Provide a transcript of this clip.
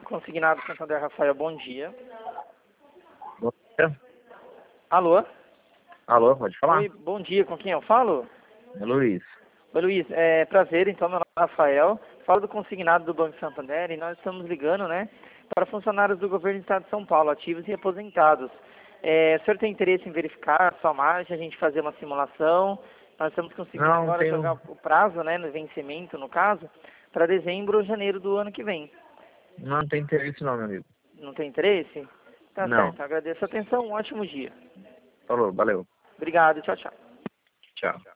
Consignado Santander, Rafael, bom dia. Bom dia. Alô? Alô, pode falar? Oi, bom dia, com quem eu falo? É Luiz. Oi, Luiz, prazer, então, meu nome é Rafael, falo do consignado do Banco Santander e nós estamos ligando, né, para funcionários do governo do Estado de São Paulo, ativos e aposentados. O senhor tem interesse em verificar a sua margem, a gente fazer uma simulação? Nós estamos conseguindo Não, agora tenho. jogar o prazo, né, no vencimento, no caso, para dezembro ou janeiro do ano que vem. Não tem interesse não, meu amigo. Não tem interesse? Tá Não. certo, agradeço a atenção, um ótimo dia. Falou, valeu. Obrigado, tchau, tchau. Tchau.